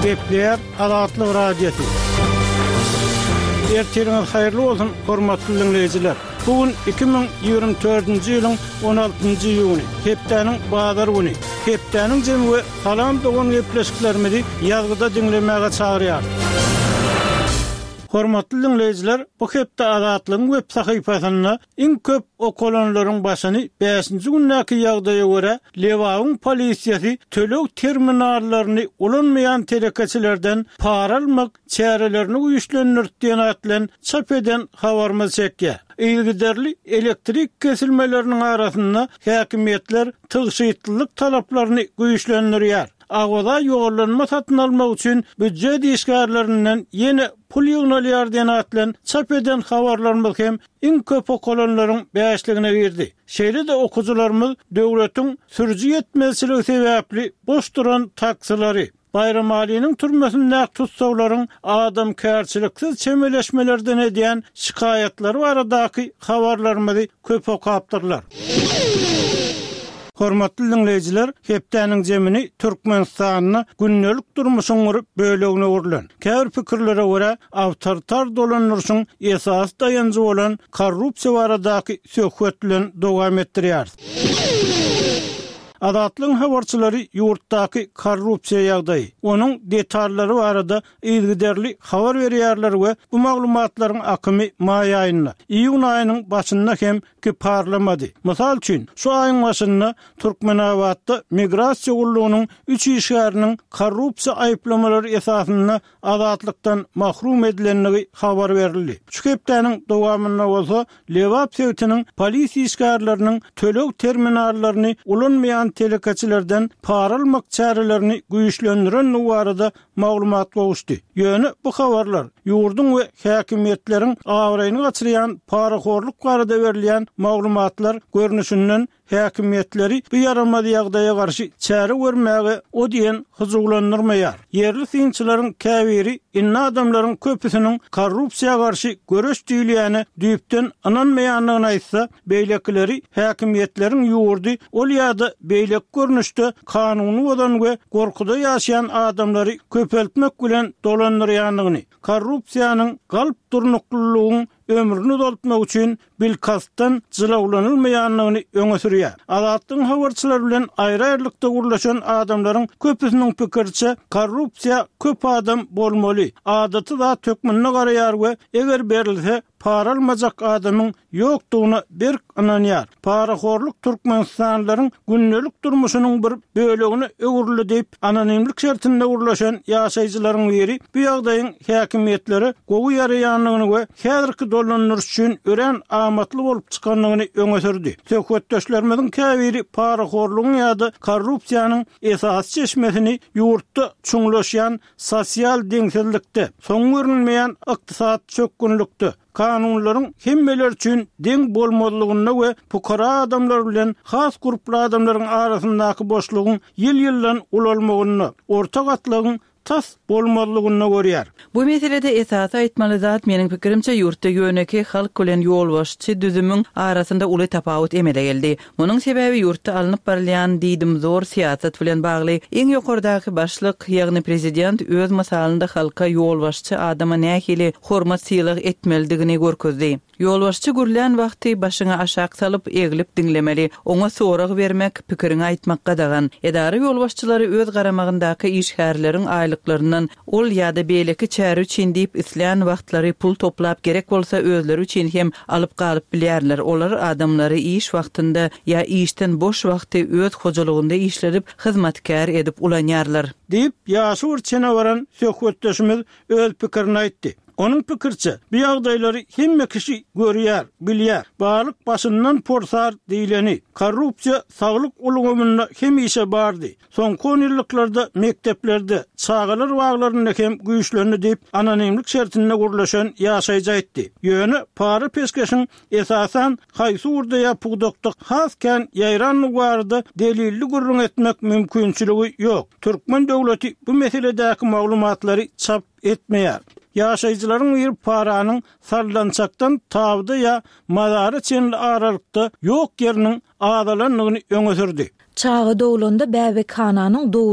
Gepler Adatlyk radiosu. Ertiriniz hayırlı olsun, hormatly dinleyijiler. Bugün 2024-nji ýylyň 16-njy ýuny, hepdeniň bazar güni. Hepdeniň jemgy salam dogan gepleşiklerimizi ýazgyda dinlemäge çagyrýar. Hormatly dinleyijiler, bu hepde Adatlyk web sahypasyna iň köp okulanlaryň başyny 5-nji günnäki ýagdaýa görä Lewagyň polisiýasy tölek terminallaryny ulanmayan telekeçilerden para almak çärelerini güýçlendirdiýän atlan çap eden habarmy çekýär. Ilgiderli elektrik kesilmelerinin arasında häkimetler tygşytlyk talaplaryny güýçlendirýär. Agada ýogurlanma satyn almak üçin büdjet işgärlerinden ýene pul ýygnalýar diýen atlan çap eden habarlarymyz hem iň köp okulanlaryň bäşligine girdi. Şeýle de okujularymyz döwletiň sürüji ýetmezçiligi sebäpli boş duran taksylary, bayram alynyň türmesinde tutsawlaryň adam kärçiliksiz çemeleşmelerden edýän şikayetlary baradaky habarlarymyzy köp okapdyrlar. Hormatly dinleyijiler, hepdeniň jemini Türkmenistanyny günnelik durmuşyň bölegine urlan. Käbir pikirlere görä, awtoritar dolanýaryň esas dayanjy bolan korrupsiýa baradaky söhbet bilen dowam etdirýär. Adatlyň habarçylary ýurtdaky korrupsiýa ýagdaýy, onuň detallary barada ilgiderli habar berýärler we bu maglumatlaryň akymy maý aýynda, iýun aýynyň başynda hem ki parlamady. Mysal üçin, şu aýyň başynda Türkmenawatda migrasiýa gullugynyň 3 işgäriniň korrupsiýa aýplamalary esasynda azatlykdan mahrum edilenligi habar berildi. Şu hepdeniň dowamynda bolsa Lewap sewtiniň polisiýa işgärleriniň tölek terminallaryny ulanmayan telekeçilerden para almak çärelerini güýçlendiren nuwarada maglumat boluşdy. Ýöne bu habarlar ýurdun we häkimetleriň awraýyny gaçyrýan paraxorluk barada berilýän maglumatlar görnüşinden häkimetleri bu yaramady ýagdaýa garşy çäre görmäge o diýen hyzuglandyrmaýar. Yerli synçylaryň käbiri inna adamlaryň köpüsiniň korrupsiýa garşy göreş diýilýäni düýpden ananmaýanlygyny aýtsa, beýlekleri häkimetleriň ýurdy ol ýa-da beýlek görnüşde kanuny bodan we gorkuda ýaşaýan adamlary köpeltmek bilen dolandyrýanlygyny, korrupsiýanyň galp durnuklygynyň ömrünü dolutmak üçin bilkastan jylawlanylmaýanlygyny öňe sürýär. Adatlyň habarçylar bilen aýry-aýrylykda gurlaşan adamlaryň köpüsiniň pikirçe korrupsiýa köp adam bolmaly. Adaty da tökmenine garaýar we eger berilse para almajak adamyň ýokdugyna berk ananýar. Paraxorluk Türkmenistanlylaryň günnelik durmuşynyň bir bölegini öwürli diýip anonimlik şertinde gurlaşan ýaşaýjylaryň biri bu ýagdaýyň häkimetleri gowy ýaraýanlygyny we häzirki dolanýar üçin ören amatly bolup çykanlygyny öňe sürdi. Söhbetdeşlerimiziň käbiri paraxorlugyň ýa-da korrupsiýanyň esas çeşmesini ýurtda çuňlaşýan sosial deňsizlikde, soň görülmeýän ykdysat çökgünlükde, kanunlaryň hemmeler üçin deň bolmalygyna we pukara adamlar bilen has gruply adamlaryň arasyndaky boşlugyň ýyl-ýyldan ulalmagyny, ortak atlygyň tas bolmalygyny görýär. Bu meselede esas aýtmaly zat meniň pikirimçe ýurtda ýöneki halk bilen ýolbaşçy düzümüň arasynda uly tapawut emele geldi. Munyň sebäbi ýurtda alınıp barylýan diýdim zor siýasat bilen bagly. Eň ýokardaky başlyk, ýagny prezident öz masalynda halka ýolbaşçy adama nähili hormat syýylyk etmelidigini görkezdi. Ýolbaşçy gürlän wagty başyňa aşak salyp egilip dinlemeli, oňa sorag bermek, pikirini aýtmakka dagan. Edara ýolbaşçylary öz garamagyndaky işgärleriň aýlyklaryndan ol ýa-da beýleki çäre üçin diýip isleýän wagtlary pul toplap gerek bolsa özleri üçin hem alyp galyp bilýärler. Olar adamlary iş wagtynda ýa işden boş wagty öz hojalygynda işlerip hyzmatkär edip ulanýarlar. Diýip ýaşy urçena baran söhbetdeşimiz öz pikirini aýtdy. Onun pikirçe, bu ýagdaýlary hemme kişi görýär, bilýär. Balyk başyndan porsar diýileni, korrupsiýa saglyk ulgamynda hemişe bardy. Soňky ýyllarda mekteplerde çağalar waglaryny hem güýçlendi diýip anonimlik şertinde gurlaşan ýaşaýjy aýtdy. Ýöne para peskeşiň esasan haýsy urda ýapykdykda hasken ýaýranlyk barada delilli gurrun etmek mümkinçiligi ýok. Türkmen döwleti bu meseledäki maglumatlary çap etmeýär. Ýaşaýjylaryň bir paranyň sarlançakdan tabdy ýa madary çenli aralykda ýok ýeriniň adalanlygyny öňe sürdi. Çağı dowlanda bäbek hananyň